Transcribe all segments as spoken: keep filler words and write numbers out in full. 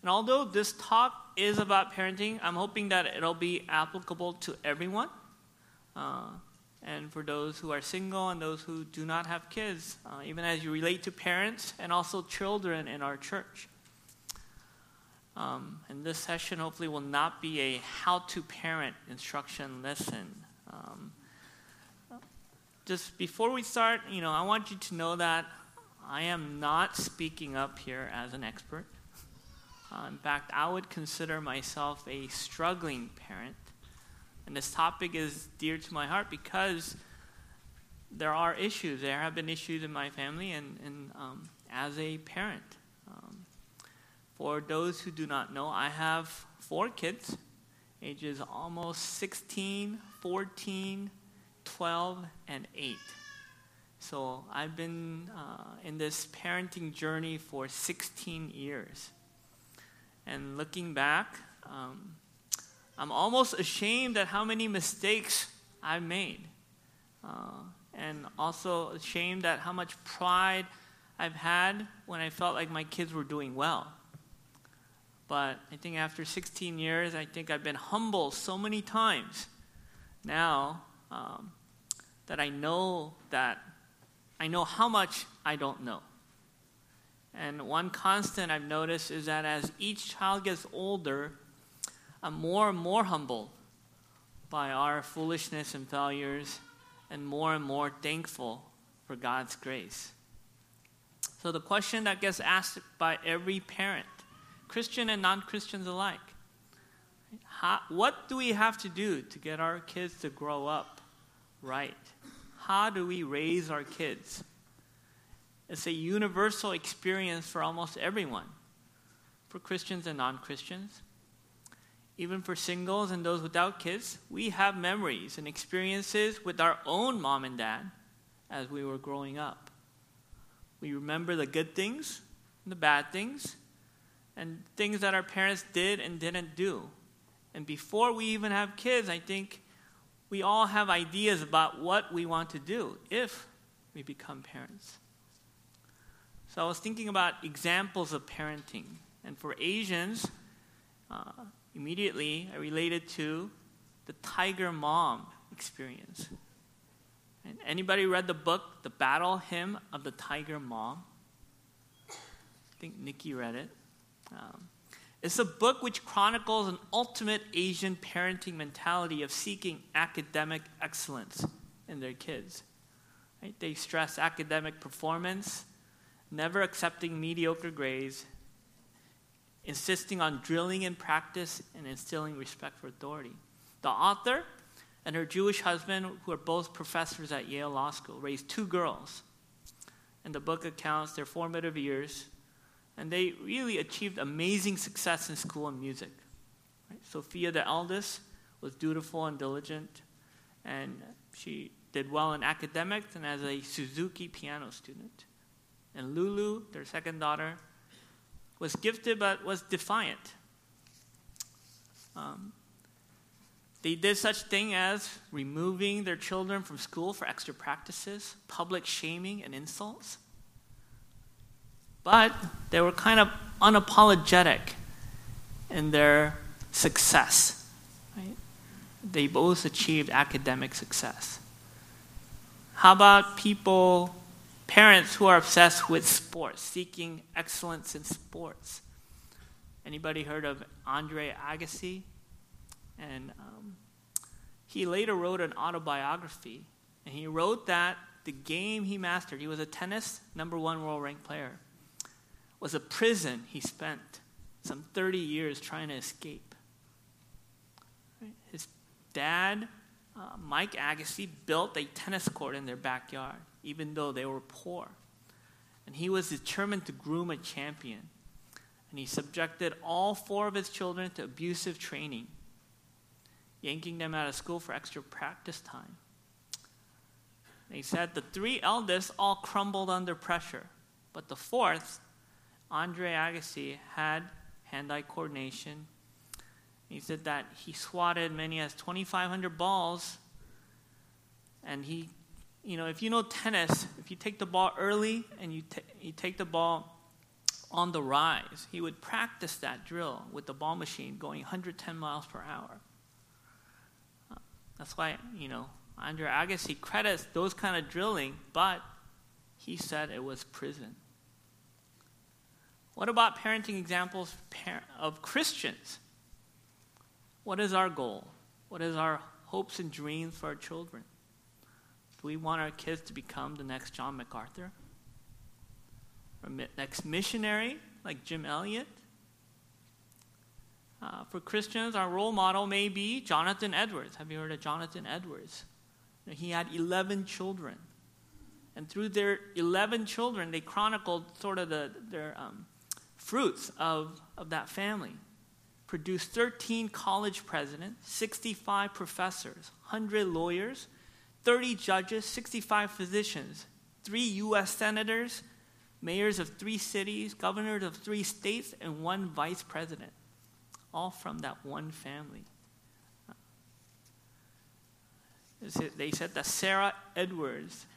And although this talk is about parenting, I'm hoping that it'll be applicable to everyone. Uh, and for those who are single and those who do not have kids, uh, even as you relate to parents and also children in our church. Um, and this session hopefully will not be a how-to-parent instruction lesson. Um, just before we start, you know, I want you to know that I am not speaking up here as an expert. Uh, in fact, I would consider myself a struggling parent. And this topic is dear to my heart because there are issues. There have been issues in my family and, and um, as a parent. Um, for those who do not know, I have four kids, ages almost sixteen, fourteen, twelve, and eight. So I've been uh, in this parenting journey for sixteen years. And looking back, um, I'm almost ashamed at how many mistakes I've made. Uh, and also ashamed at how much pride I've had when I felt like my kids were doing well. But I think after sixteen years, I think I've been humbled so many times now um, that I know that I know how much I don't know. And one constant I've noticed is that as each child gets older, I'm more and more humbled by our foolishness and failures, and more and more thankful for God's grace. So the question that gets asked by every parent, Christian and non-Christians alike, how, what do we have to do to get our kids to grow up right? How do we raise our kids? It's a universal experience for almost everyone, for Christians and non-Christians. Even for singles and those without kids, we have memories and experiences with our own mom and dad as we were growing up. We remember the good things and the bad things and things that our parents did and didn't do. And before we even have kids, I think we all have ideas about what we want to do if we become parents. So I was thinking about examples of parenting. And for Asians, uh, immediately I related to the Tiger Mom experience. And anybody read the book, The Battle Hymn of the Tiger Mom? I think Nikki read it. Um, it's a book which chronicles an ultimate Asian parenting mentality of seeking academic excellence in their kids. Right? They stress academic performance, never accepting mediocre grades, insisting on drilling in practice and instilling respect for authority. The author and her Jewish husband, who are both professors at Yale Law School, raised two girls. And the book accounts their formative years, and they really achieved amazing success in school and music. Right? Sophia, the eldest, was dutiful and diligent, and she did well in academics and as a Suzuki piano student. And Lulu, their second daughter, was gifted but was defiant. Um, they did such thing as removing their children from school for extra practices, public shaming and insults. But they were kind of unapologetic in their success. Right? They both achieved academic success. How about people, parents who are obsessed with sports, seeking excellence in sports? Anybody heard of Andre Agassi? And um, he later wrote an autobiography. And he wrote that the game he mastered, he was a tennis number one world ranked player, was a prison he spent some thirty years trying to escape. Right? His dad, uh, Mike Agassi, built a tennis court in their backyard, even though they were poor. And he was determined to groom a champion. And he subjected all four of his children to abusive training, yanking them out of school for extra practice time. And he said the three eldest all crumbled under pressure, but the fourth, Andre Agassi, had hand-eye coordination. He said that he swatted many as twenty-five hundred balls, and he, you know, if you know tennis, if you take the ball early and you, t- you take the ball on the rise, he would practice that drill with the ball machine going one hundred ten miles per hour. Uh, that's why, you know, Andre Agassi credits those kind of drilling, but he said it was prison. What about parenting examples of Christians? What is our goal? What is our hopes and dreams for our children? Do we want our kids to become the next John MacArthur? Or mi- next missionary like Jim Elliot? Uh, for Christians, our role model may be Jonathan Edwards. Have you heard of Jonathan Edwards? You know, he had eleven children. And through their eleven children, they chronicled sort of the, their um, fruits of, of that family. Produced thirteen college presidents, sixty-five professors, one hundred lawyers, thirty judges, sixty-five physicians, three U S senators, mayors of three cities, governors of three states, and one vice president. All from that one family. They said that Sarah Edwards,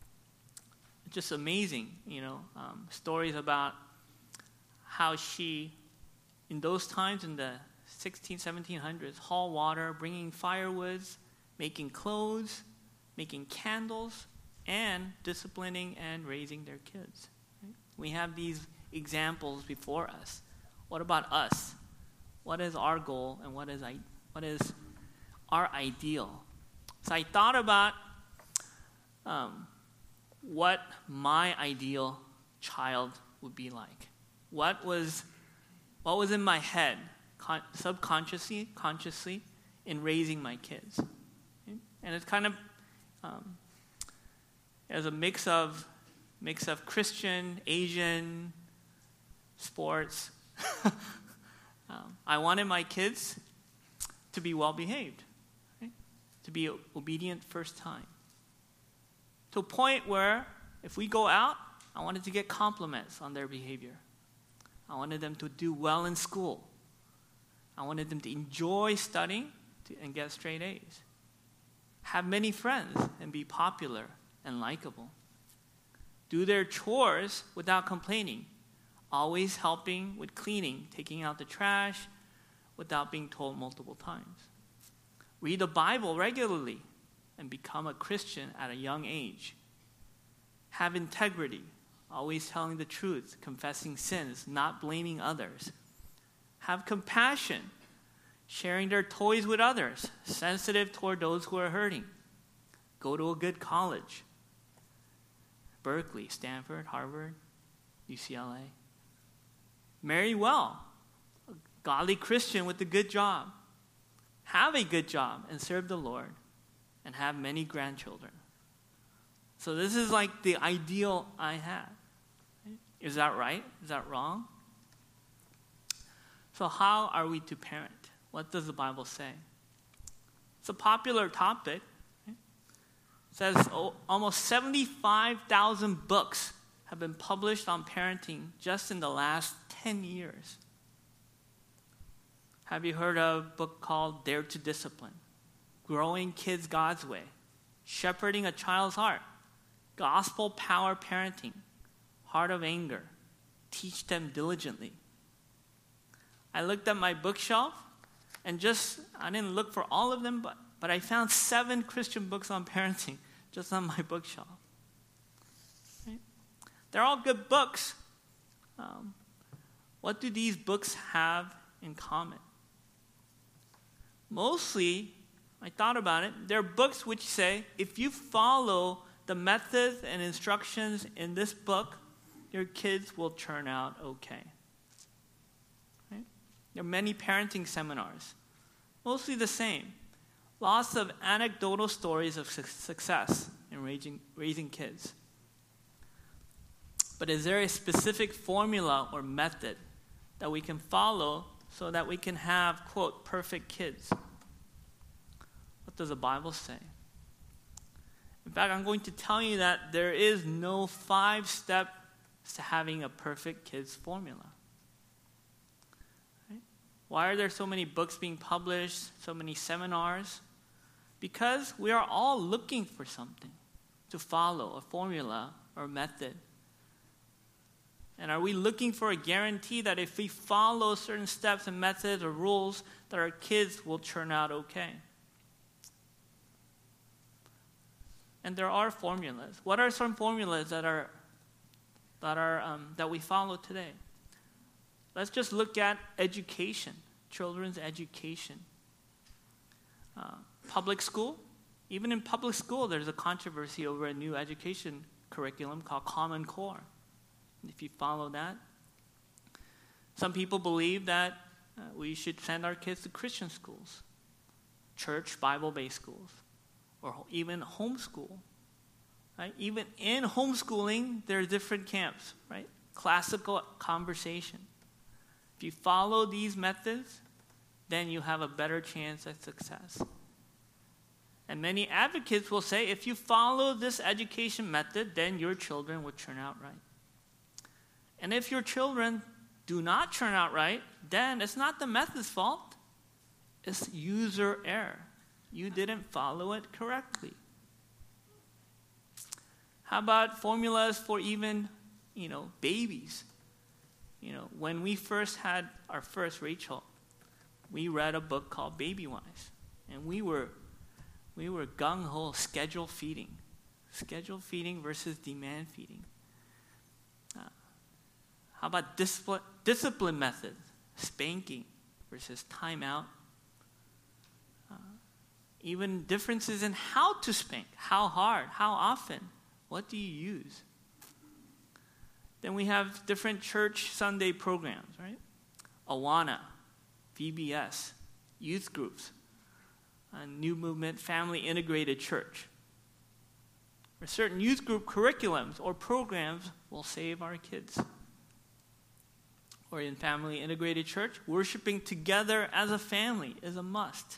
just amazing, you know, um, stories about how she, in those times in the sixteen, seventeen hundreds, haul water, bringing firewoods, making clothes, making candles, and disciplining and raising their kids. Right? We have these examples before us. What about us? What is our goal and what is I, what is our ideal? So I thought about um, what my ideal child would be like. What was what was in my head, con- subconsciously, consciously, in raising my kids. Okay? And it's kind of um, as a mix of mix of Christian, Asian, sports. um, I wanted my kids to be well behaved, okay? To be obedient first time. To a point where if we go out, I wanted to get compliments on their behavior. I wanted them to do well in school. I wanted them to enjoy studying to, and get straight A's. Have many friends and be popular and likable. Do their chores without complaining. Always helping with cleaning, taking out the trash without being told multiple times. Read the Bible regularly and become a Christian at a young age. Have integrity, always telling the truth, confessing sins, not blaming others. Have compassion, sharing their toys with others, sensitive toward those who are hurting. Go to a good college. Berkeley, Stanford, Harvard, U C L A. Marry well, a godly Christian with a good job. Have a good job and serve the Lord, and have many grandchildren. So this is like the ideal I had. Is that right? Is that wrong? So how are we to parent? What does the Bible say? It's a popular topic. It says oh, almost seventy-five thousand books have been published on parenting just in the last ten years. Have you heard of a book called Dare to Discipline? Growing Kids God's Way. Shepherding a Child's Heart. Gospel Power Parenting. Heart of Anger. Teach Them Diligently. I looked at my bookshelf and just, I didn't look for all of them, but, but I found seven Christian books on parenting just on my bookshelf. Right? They're all good books. Um, what do these books have in common? Mostly, I thought about it, they're books which say, if you follow the methods and instructions in this book, your kids will turn out okay. Right? There are many parenting seminars, mostly the same. Lots of anecdotal stories of su- success in raising, raising kids. But is there a specific formula or method that we can follow so that we can have, quote, perfect kids? What does the Bible say? In fact, I'm going to tell you that there is no five steps to having a perfect kids formula. Right? Why are there so many books being published, so many seminars? Because we are all looking for something to follow, a formula or method. And are we looking for a guarantee that if we follow certain steps and methods or rules, that our kids will turn out okay? And there are formulas. What are some formulas that are that are um, that we follow today? Let's just look at education, children's education. Uh, public school, even in public school, there's a controversy over a new education curriculum called Common Core. If you follow that, some people believe that uh, we should send our kids to Christian schools, church Bible-based schools, or even homeschool. Right? Even in homeschooling, there are different camps. Right? Classical conversation. If you follow these methods, then you have a better chance at success. And many advocates will say, if you follow this education method, then your children will turn out right. And if your children do not turn out right, then it's not the method's fault. It's user error. You didn't follow it correctly. How about formulas for even, you know, babies? You know, when we first had our first Rachel, we read a book called Baby Wise. And we were we were gung-ho schedule feeding. Schedule feeding versus demand feeding. Uh, how about discipline, discipline methods? Spanking versus timeout. Uh, even differences in how to spank. How hard, how often. What do you use? Then we have different church Sunday programs, right? Awana, V B S, youth groups, a New Movement Family Integrated Church. Or certain youth group curriculums or programs will save our kids. Or in Family Integrated Church, worshiping together as a family is a must.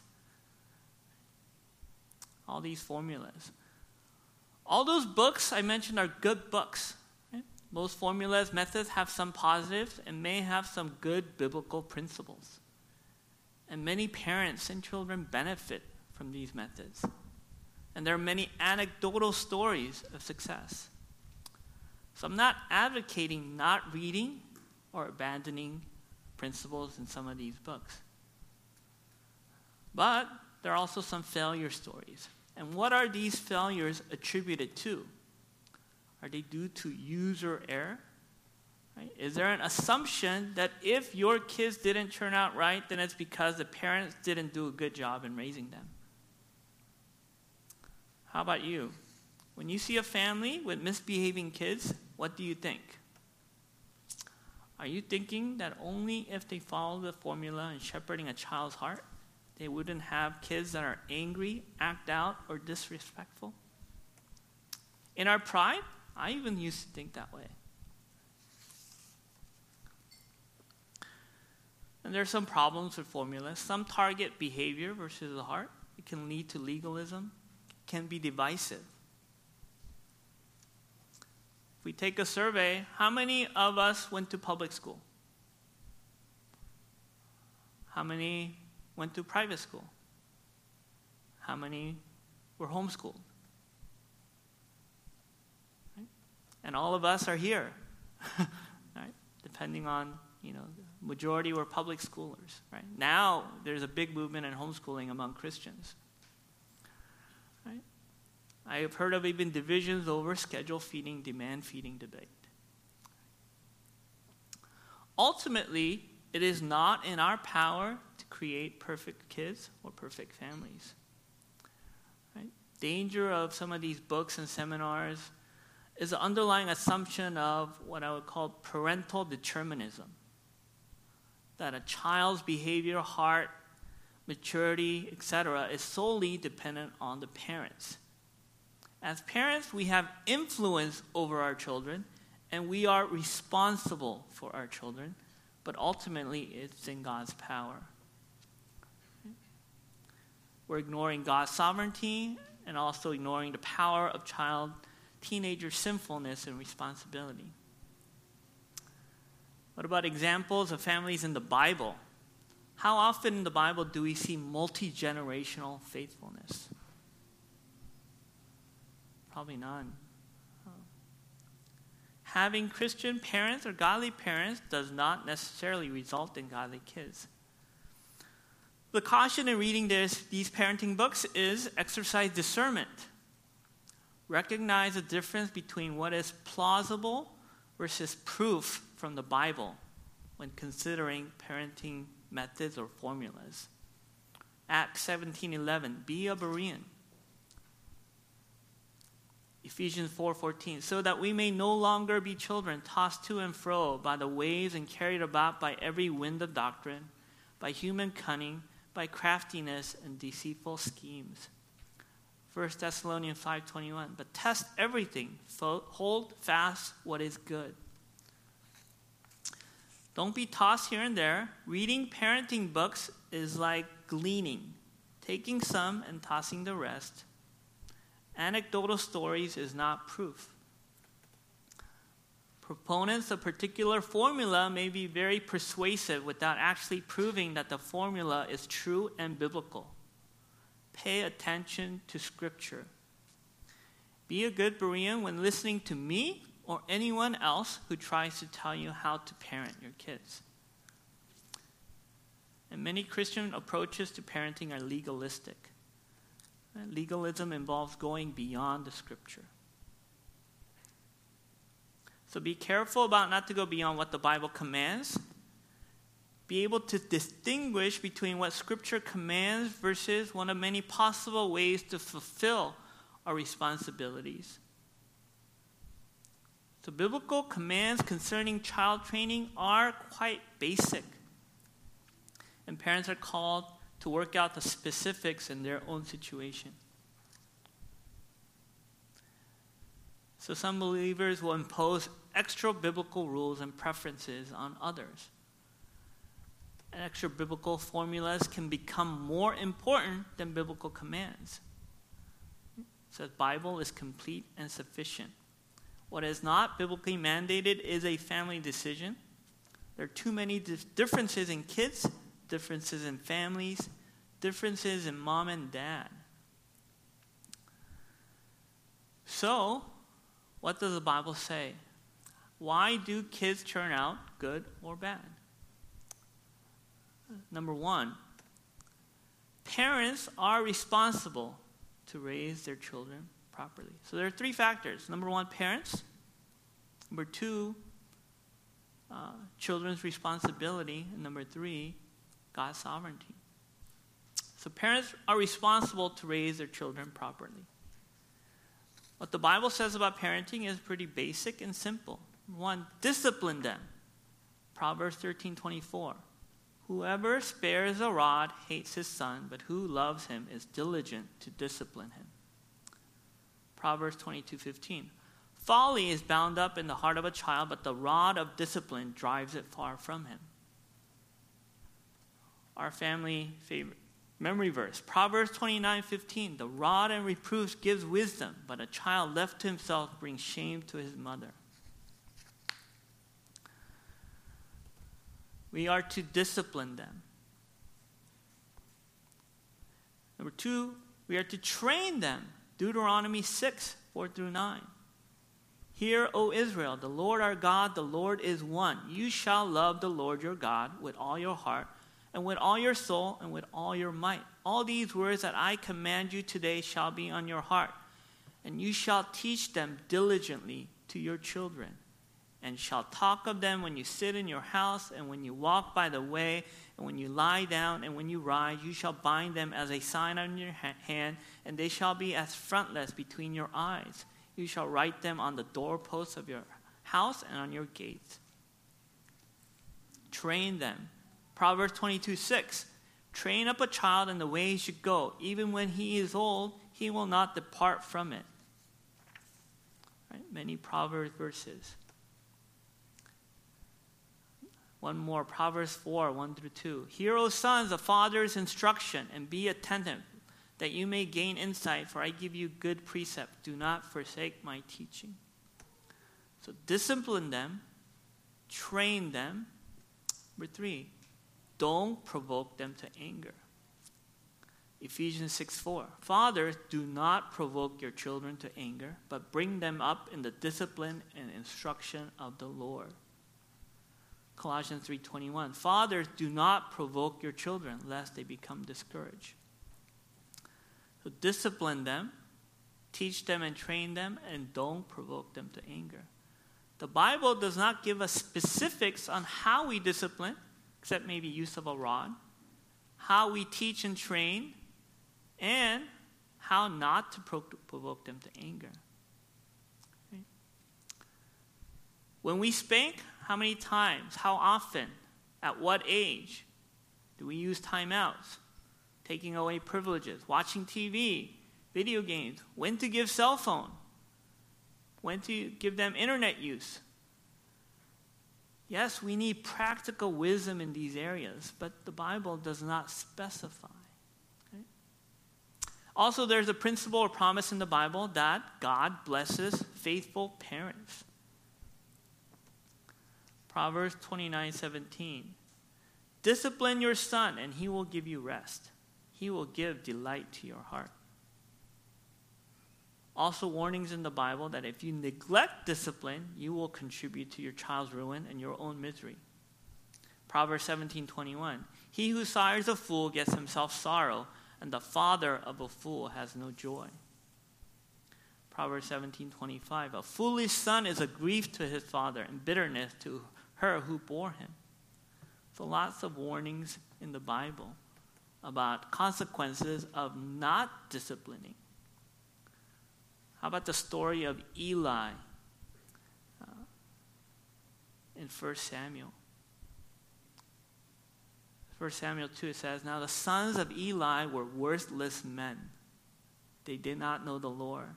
All these formulas. All those books I mentioned are good books. Right? Most formulas, methods have some positives and may have some good biblical principles. And many parents and children benefit from these methods. And there are many anecdotal stories of success. So I'm not advocating not reading or abandoning principles in some of these books. But there are also some failure stories. And what are these failures attributed to? Are they due to user error? Right? Is there an assumption that if your kids didn't turn out right, then it's because the parents didn't do a good job in raising them? How about you? When you see a family with misbehaving kids, what do you think? Are you thinking that only if they follow the formula in shepherding a child's heart, they wouldn't have kids that are angry, act out, or disrespectful? In our pride, I even used to think that way. And there are some problems with formulas. Some target behavior versus the heart. It can lead to legalism. It can be divisive. If we take a survey, how many of us went to public school? How many went to private school? How many were homeschooled? Right? And all of us are here, right? Depending on, you know, the majority were public schoolers, right? Now there's a big movement in homeschooling among Christians, right? I have heard of even divisions over schedule feeding, demand feeding debate. Ultimately, it is not in our power to create perfect kids or perfect families. Right? Danger of some of these books and seminars is the underlying assumption of what I would call parental determinism. That a child's behavior, heart, maturity, et cetera is solely dependent on the parents. As parents, we have influence over our children, and we are responsible for our children. But ultimately, it's in God's power. We're ignoring God's sovereignty and also ignoring the power of child, teenager sinfulness and responsibility. What about examples of families in the Bible? How often in the Bible do we see multi-generational faithfulness? Probably none. having Christian parents or godly parents does not necessarily result in godly kids. The caution in reading this, these parenting books is exercise discernment. Recognize the difference between what is plausible versus proof from the Bible when considering parenting methods or formulas. Acts seventeen eleven, be a Berean. Ephesians four fourteen, so that we may no longer be children tossed to and fro by the waves and carried about by every wind of doctrine, by human cunning, by craftiness and deceitful schemes. First Thessalonians five twenty-one, but test everything, hold fast what is good. Don't be tossed here and there. Reading parenting books is like gleaning, taking some and tossing the rest. Anecdotal stories is not proof. Proponents of particular formula may be very persuasive without actually proving that the formula is true and biblical. Pay attention to Scripture. Be a good Berean when listening to me or anyone else who tries to tell you how to parent your kids. And many Christian approaches to parenting are legalistic. Legalism involves going beyond the Scripture. So be careful about not to go beyond what the Bible commands. Be able to distinguish between what Scripture commands versus one of many possible ways to fulfill our responsibilities. So biblical commands concerning child training are quite basic. And parents are called to work out the specifics in their own situation. So some believers will impose extra biblical rules and preferences on others. And extra biblical formulas can become more important than biblical commands. So the Bible is complete and sufficient. What is not biblically mandated is a family decision. There are too many differences in kids, differences in families, differences in mom and dad. So, what does the Bible say? Why do kids turn out good or bad? Number one, parents are responsible to raise their children properly. So there are three factors. Number one, parents. Number two, uh, children's responsibility. And number three, God's sovereignty. So parents are responsible to raise their children properly. What the Bible says about parenting is pretty basic and simple. One, discipline them. Proverbs thirteen twenty-four. Whoever spares a rod hates his son, but who loves him is diligent to discipline him. Proverbs twenty-two fifteen. Folly is bound up in the heart of a child, but the rod of discipline drives it far from him. Our family favorite memory verse, Proverbs twenty-nine fifteen. The rod and reproof gives wisdom, but a child left to himself brings shame to his mother. We are to discipline them. Number two, we are to train them. Deuteronomy six, four through nine. Hear, O Israel, the Lord our God, the Lord is one. You shall love the Lord your God with all your heart, and with all your soul, and with all your might. All these words that I command you today shall be on your heart, and you shall teach them diligently to your children, and shall talk of them when you sit in your house, and when you walk by the way, and when you lie down, and when you rise. You shall bind them as a sign on your ha- hand, and they shall be as frontlets between your eyes. You shall write them on the doorposts of your house and on your gates. Train them. Proverbs twenty-two six. Train up a child in the way he should go. Even when he is old, he will not depart from it. Right? Many Proverbs verses. One more, Proverbs four, one through two. Hear, O sons, the father's instruction, and be attentive, that you may gain insight, for I give you good precept. Do not forsake my teaching. So discipline them, train them. Number three, don't provoke them to anger. Ephesians six four. Fathers, do not provoke your children to anger, but bring them up in the discipline and instruction of the Lord. Colossians three twenty-one. Fathers, do not provoke your children, lest they become discouraged. So discipline them, teach them and train them, and don't provoke them to anger. The Bible does not give us specifics on how we discipline, except maybe use of a rod, how we teach and train, and how not to pro- provoke them to anger. Okay? When we spank, how many times, how often, at what age do we use timeouts, taking away privileges, watching T V, video games, when to give cell phone, when to give them internet use? Yes, we need practical wisdom in these areas, but the Bible does not specify. Okay? Also, there's a principle or promise in the Bible that God blesses faithful parents. Proverbs twenty-nine seventeen. Discipline your son, and he will give you rest. He will give delight to your heart. Also, warnings in the Bible that if you neglect discipline, you will contribute to your child's ruin and your own misery. Proverbs seventeen twenty-one. He who sires a fool gets himself sorrow, and the father of a fool has no joy. Proverbs seventeen twenty-five. A foolish son is a grief to his father, and bitterness to her who bore him. So lots of warnings in the Bible about consequences of not disciplining. How about the story of Eli uh, in First Samuel? First Samuel two says, now the sons of Eli were worthless men. They did not know the Lord.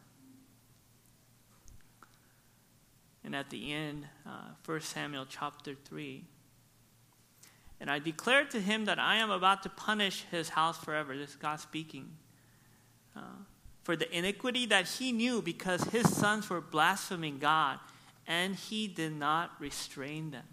And at the end, uh, First Samuel chapter three, and I declared to him that I am about to punish his house forever. This is God speaking. Uh, for the iniquity that he knew, because his sons were blaspheming God, and he did not restrain them.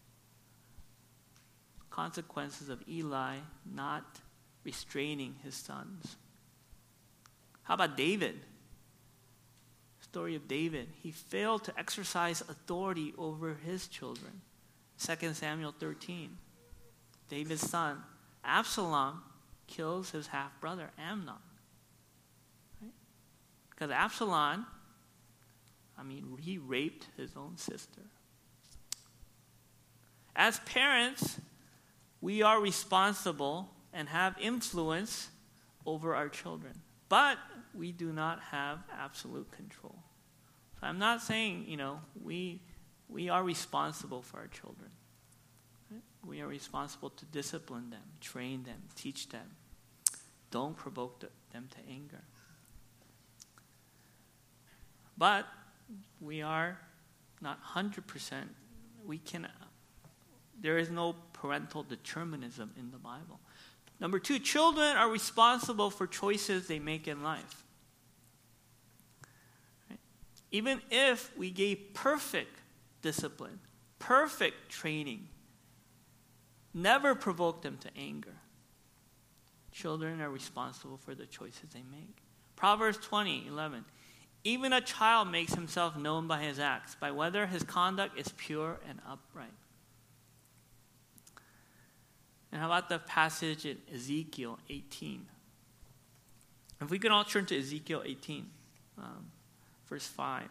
Consequences of Eli not restraining his sons. How about David? Story of David. He failed to exercise authority over his children. Second Samuel thirteen. David's son, Absalom, kills his half-brother, Amnon. Right? Because Absalom, I mean, he raped his own sister. As parents, we are responsible and have influence over our children. But we do not have absolute control. So I'm not saying, you know, we we are responsible for our children. Right? We are responsible to discipline them, train them, teach them. Don't provoke the, them to anger. But we are not one hundred percent. We can. There is no parental determinism in the Bible. Number two, children are responsible for choices they make in life. Right? Even if we gave perfect discipline, perfect training, never provoke them to anger, children are responsible for the choices they make. Proverbs twenty eleven. Even a child makes himself known by his acts, by whether his conduct is pure and upright. And how about the passage in Ezekiel eighteen? If we could all turn to Ezekiel eighteen, um, verse five.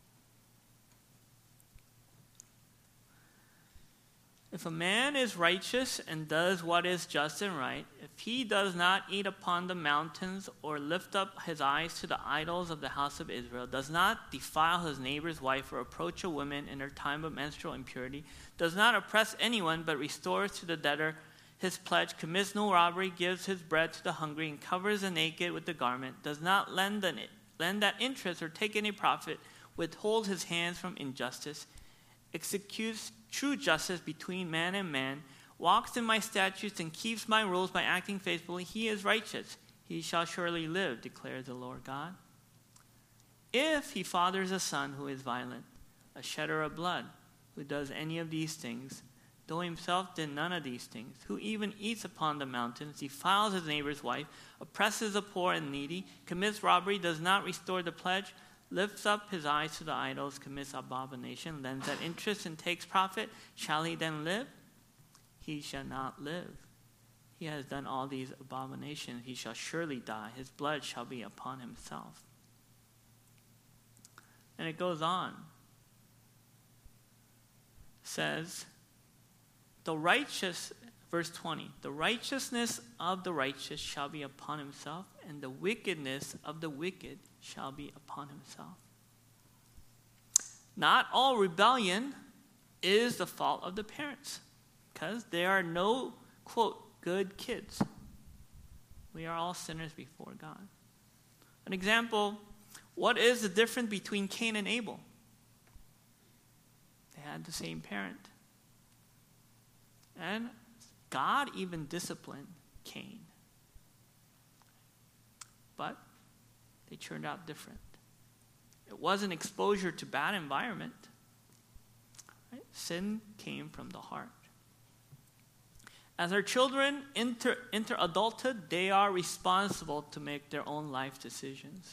If a man is righteous and does what is just and right, if he does not eat upon the mountains or lift up his eyes to the idols of the house of Israel, does not defile his neighbor's wife or approach a woman in her time of menstrual impurity, does not oppress anyone but restores to the debtor his pledge, commits no robbery, gives his bread to the hungry, and covers the naked with the garment, does not lend, an, lend that interest or take any profit, withholds his hands from injustice, executes true justice between man and man, walks in my statutes and keeps my rules by acting faithfully, he is righteous. He shall surely live, declares the Lord God. If he fathers a son who is violent, a shedder of blood, who does any of these things, though himself did none of these things, who even eats upon the mountains, defiles his neighbor's wife, oppresses the poor and needy, commits robbery, does not restore the pledge, lifts up his eyes to the idols, commits abomination, lends at interest, and takes profit, shall he then live? He shall not live. He has done all these abominations. He shall surely die. His blood shall be upon himself. And it goes on. It says, the righteous, verse twenty, the righteousness of the righteous shall be upon himself, and the wickedness of the wicked shall be upon himself. Not all rebellion is the fault of the parents, because there are no, quote, good kids. We are all sinners before God. An example, what is the difference between Cain and Abel? They had the same parent. And God even disciplined Cain. But they turned out different. It wasn't exposure to bad environment. Right? Sin came from the heart. As our children enter, enter adulthood, they are responsible to make their own life decisions.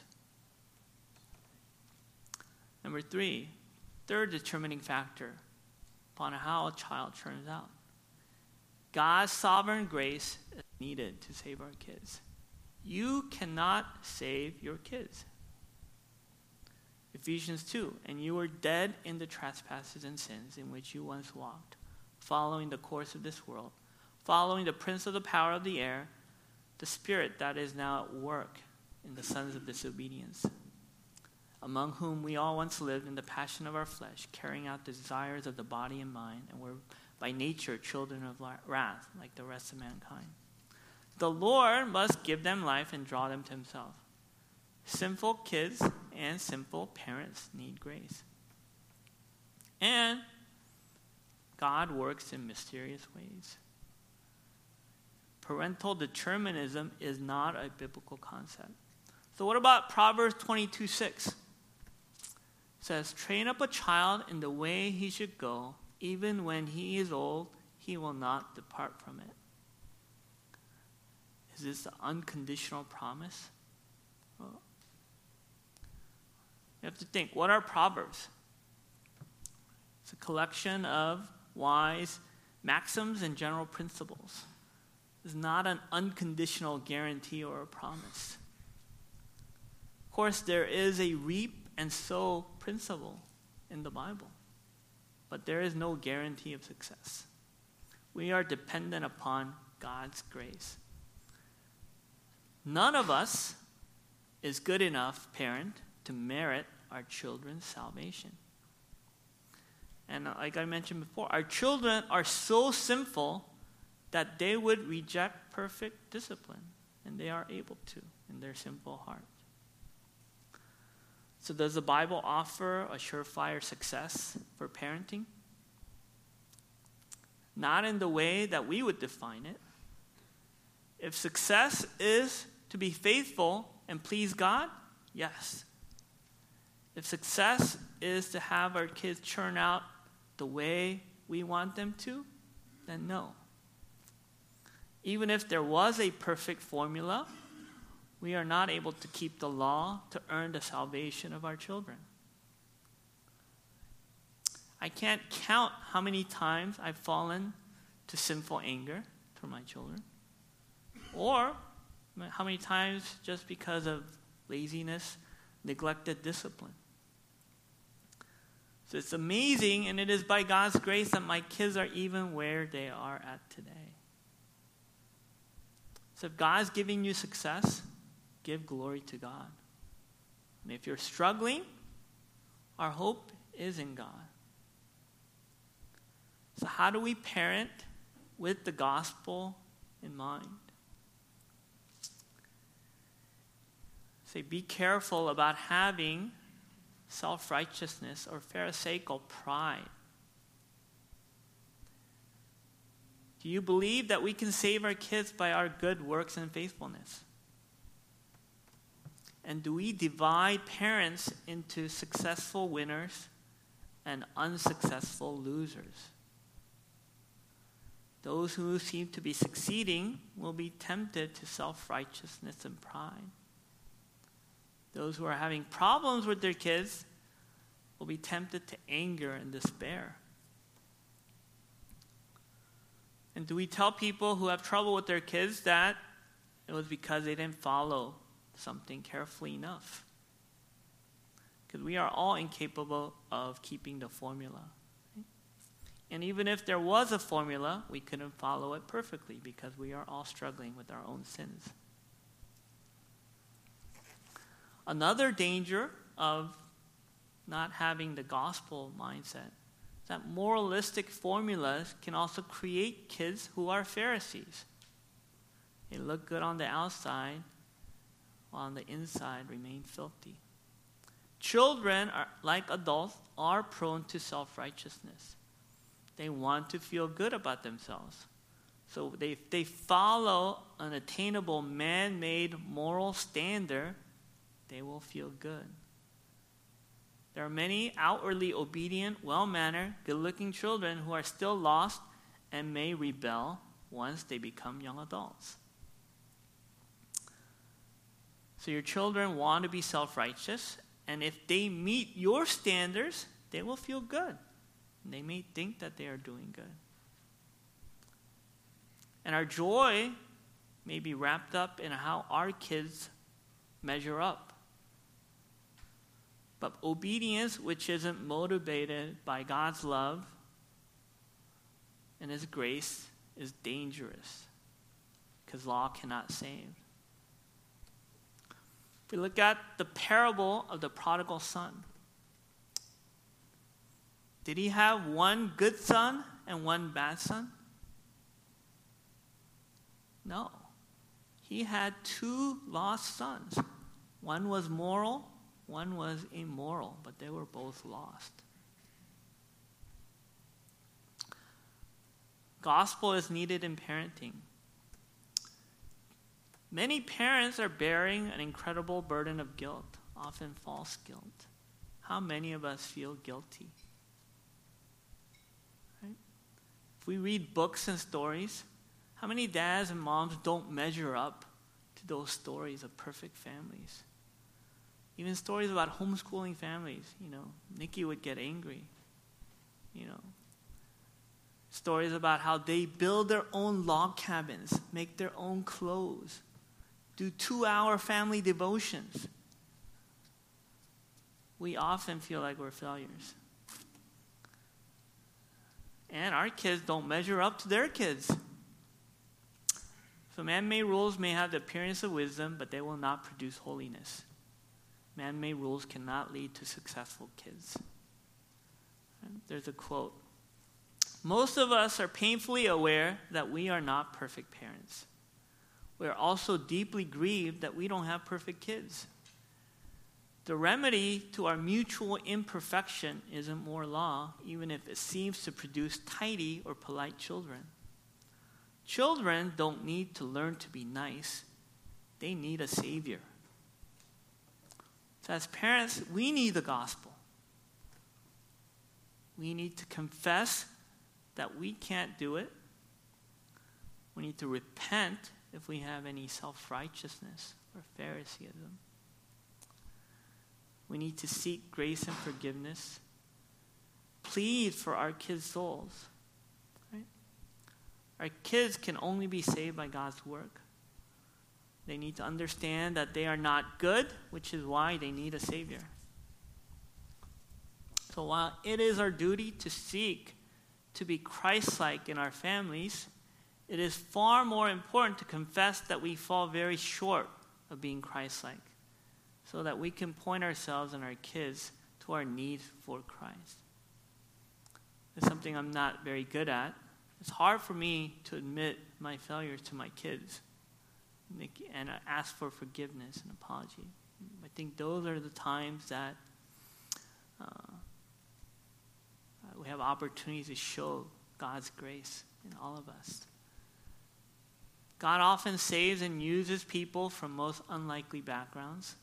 Number three, third determining factor upon how a child turns out. God's sovereign grace is needed to save our kids. You cannot save your kids. Ephesians two, and you were dead in the trespasses and sins in which you once walked, following the course of this world, following the prince of the power of the air, the spirit that is now at work in the sons of disobedience, among whom we all once lived in the passion of our flesh, carrying out the desires of the body and mind, and were by nature children of wrath, like the rest of mankind. The Lord must give them life and draw them to himself. Sinful kids and sinful parents need grace. And God works in mysterious ways. Parental determinism is not a biblical concept. So what about Proverbs twenty-two six? It says, train up a child in the way he should go. Even when he is old, he will not depart from it. Is this an unconditional promise? Well, you have to think, what are Proverbs? It's a collection of wise maxims and general principles. It's not an unconditional guarantee or a promise. Of course, there is a reap and sow principle in the Bible, but there is no guarantee of success. We are dependent upon God's grace. None of us is good enough parent to merit our children's salvation. And like I mentioned before, our children are so sinful that they would reject perfect discipline, and they are able to in their sinful heart. So does the Bible offer a surefire success for parenting? Not in the way that we would define it. If success is to be faithful and please God, yes. If success is to have our kids churn out the way we want them to, then no. Even if there was a perfect formula, we are not able to keep the law to earn the salvation of our children. I can't count how many times I've fallen to sinful anger toward my children, or how many times just because of laziness, neglected discipline. So it's amazing, and it is by God's grace that my kids are even where they are at today. So if God's giving you success, give glory to God. And if you're struggling, our hope is in God. So how do we parent with the gospel in mind? Say, be careful about having self-righteousness or pharisaical pride. Do you believe that we can save our kids by our good works and faithfulness? And do we divide parents into successful winners and unsuccessful losers? Those who seem to be succeeding will be tempted to self-righteousness and pride. Those who are having problems with their kids will be tempted to anger and despair. And do we tell people who have trouble with their kids that it was because they didn't follow something carefully enough? Because we are all incapable of keeping the formula. Right? And even if there was a formula, we couldn't follow it perfectly because we are all struggling with our own sins. Another danger of not having the gospel mindset is that moralistic formulas can also create kids who are Pharisees. They look good on the outside, while on the inside remain filthy. Children, are, like adults, are prone to self-righteousness. They want to feel good about themselves. So they, if they follow an attainable man-made moral standard, they will feel good. There are many outwardly obedient, well-mannered, good-looking children who are still lost and may rebel once they become young adults. So your children want to be self-righteous, and if they meet your standards, they will feel good. And they may think that they are doing good. And our joy may be wrapped up in how our kids measure up. But obedience which isn't motivated by God's love and His grace is dangerous because law cannot save. If we look at the parable of the prodigal son, did he have one good son and one bad son? No. He had two lost sons. One was moral, one was immoral, but they were both lost. Gospel is needed in parenting. Many parents are bearing an incredible burden of guilt, often false guilt. How many of us feel guilty? Right? If we read books and stories, how many dads and moms don't measure up to those stories of perfect families? Even stories about homeschooling families, you know, Nikki would get angry, you know. Stories about how they build their own log cabins, make their own clothes, do two-hour family devotions. We often feel like we're failures. And our kids don't measure up to their kids. So man-made rules may have the appearance of wisdom, but they will not produce holiness. Man-made rules cannot lead to successful kids. There's a quote. Most of us are painfully aware that we are not perfect parents. We are also deeply grieved that we don't have perfect kids. The remedy to our mutual imperfection isn't more law, even if it seems to produce tidy or polite children. Children don't need to learn to be nice. They need a savior. So as parents, we need the gospel. We need to confess that we can't do it. We need to repent if we have any self-righteousness or Phariseeism. We need to seek grace and forgiveness. Plead for our kids' souls. Right? Our kids can only be saved by God's work. They need to understand that they are not good, which is why they need a Savior. So while it is our duty to seek to be Christ-like in our families, it is far more important to confess that we fall very short of being Christ-like, so that we can point ourselves and our kids to our need for Christ. It's something I'm not very good at. It's hard for me to admit my failures to my kids and ask for forgiveness and apology. I think those are the times that uh, we have opportunities to show God's grace in all of us. God often saves and uses people from most unlikely backgrounds.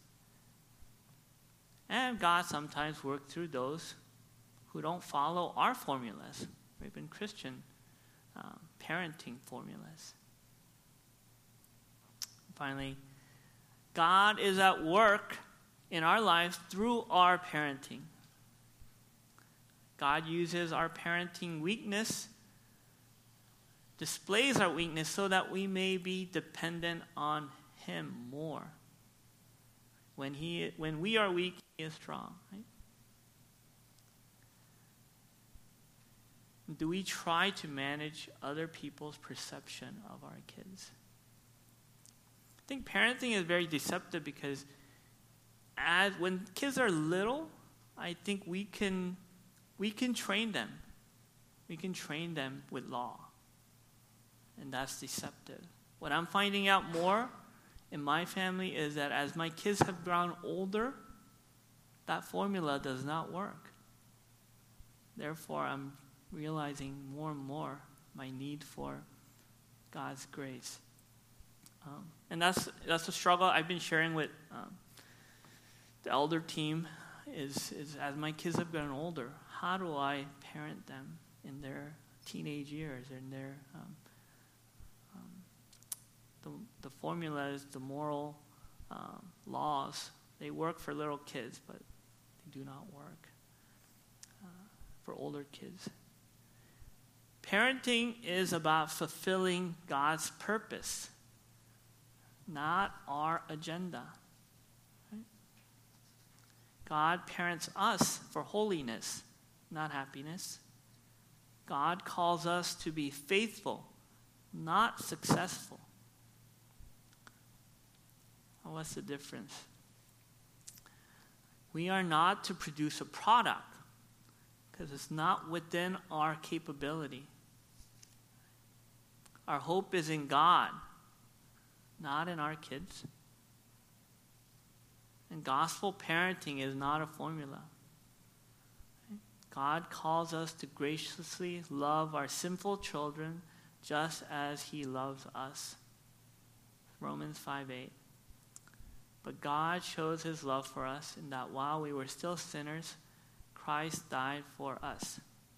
And God sometimes works through those who don't follow our formulas, or even Christian uh, parenting formulas. Finally, God is at work in our lives through our parenting. God uses our parenting weakness, displays our weakness so that we may be dependent on Him more. When he, when we are weak, He is strong. Right? Do we try to manage other people's perception of our kids? I think parenting is very deceptive because as when kids are little, I think we can we can train them. We can train them with law. And that's deceptive. What I'm finding out more in my family is that as my kids have grown older, that formula does not work. Therefore, I'm realizing more and more my need for God's grace. Um, and that's that's a struggle I've been sharing with um, the elder team is, is as my kids have gotten older, how do I parent them in their teenage years, in their um, um, the, the formulas, the moral um, laws, they work for little kids, but they do not work uh, for older kids. Parenting is about fulfilling God's purpose, not our agenda. Right? God parents us for holiness, not happiness. God calls us to be faithful, not successful. Well, what's the difference? We are not to produce a product because it's not within our capability. Our hope is in God, not in our kids. And gospel parenting is not a formula. God calls us to graciously love our sinful children just as He loves us. Romans five eight. But God shows His love for us in that while we were still sinners, Christ died for us.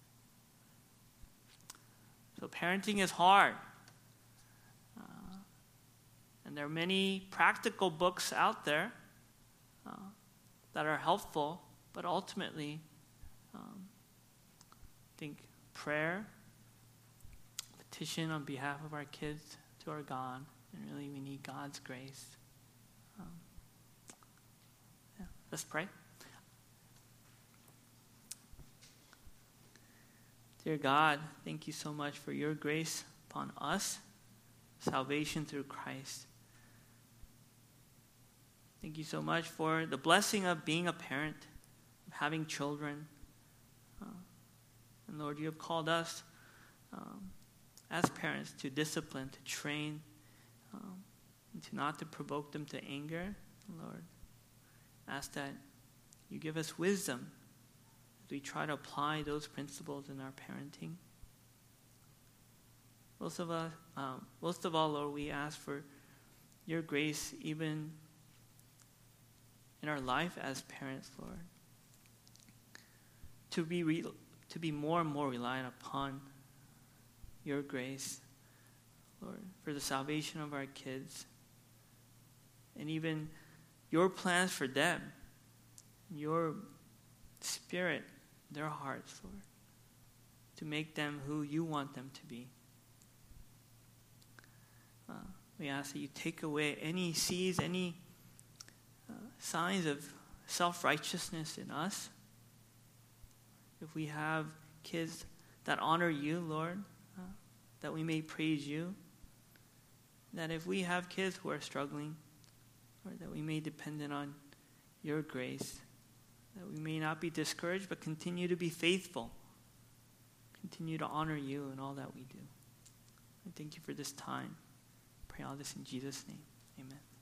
So parenting is hard. Uh, and there are many practical books out there uh, that are helpful, but ultimately, um, I think prayer, petition on behalf of our kids to our God, and really we need God's grace. Um, yeah, let's pray. Dear God, thank you so much for your grace upon us, salvation through Christ. Thank you so much for the blessing of being a parent, of having children. Uh, and Lord, you have called us um, as parents to discipline, to train, um, and to not to provoke them to anger. Lord, ask that you give us wisdom as we try to apply those principles in our parenting. Most of us, um, most of all, Lord, we ask for your grace even in our life as parents, Lord, to be re- to be more and more reliant upon your grace, Lord, for the salvation of our kids, and even your plans for them, your Spirit, their hearts, Lord, to make them who you want them to be. Uh, we ask that you take away any seeds, any uh, signs of self-righteousness in us. If we have kids that honor you, Lord, uh, that we may praise you. That if we have kids who are struggling, Lord, that we may depend on your grace. That we may not be discouraged, but continue to be faithful. Continue to honor you in all that we do. I thank you for this time. I pray all this in Jesus' name. Amen.